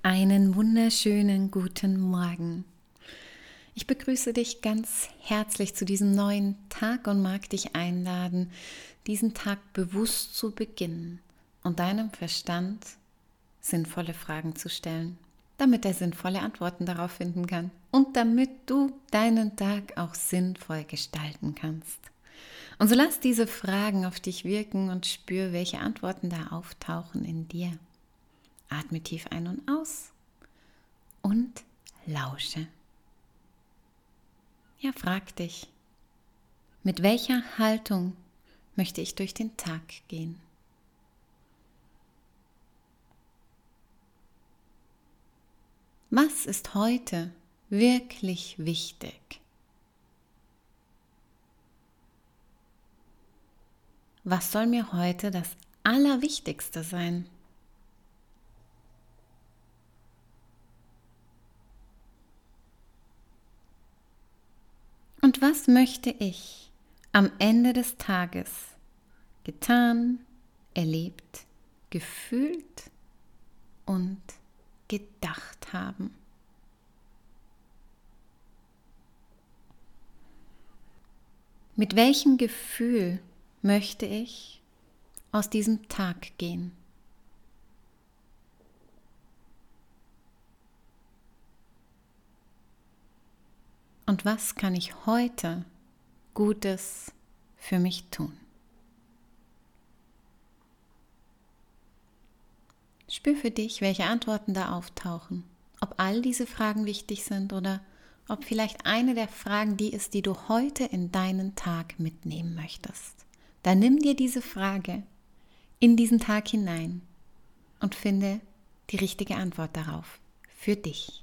Einen wunderschönen guten Morgen. Ich begrüße dich ganz herzlich zu diesem neuen Tag und mag dich einladen, diesen Tag bewusst zu beginnen und deinem Verstand sinnvolle Fragen zu stellen, damit er sinnvolle Antworten darauf finden kann und damit du deinen Tag auch sinnvoll gestalten kannst. Und so lass diese Fragen auf dich wirken und spür, welche Antworten da auftauchen in dir. Atme tief ein und aus und lausche. Ja, frag dich, mit welcher Haltung möchte ich durch den Tag gehen? Was ist heute wirklich wichtig? Was soll mir heute das Allerwichtigste sein? Und was möchte ich am Ende des Tages getan, erlebt, gefühlt und gedacht haben? Mit welchem Gefühl möchte ich aus diesem Tag gehen? Und was kann ich heute Gutes für mich tun? Spür für dich, welche Antworten da auftauchen. Ob all diese Fragen wichtig sind oder ob vielleicht eine der Fragen die ist, die du heute in deinen Tag mitnehmen möchtest. Dann nimm dir diese Frage in diesen Tag hinein und finde die richtige Antwort darauf für dich.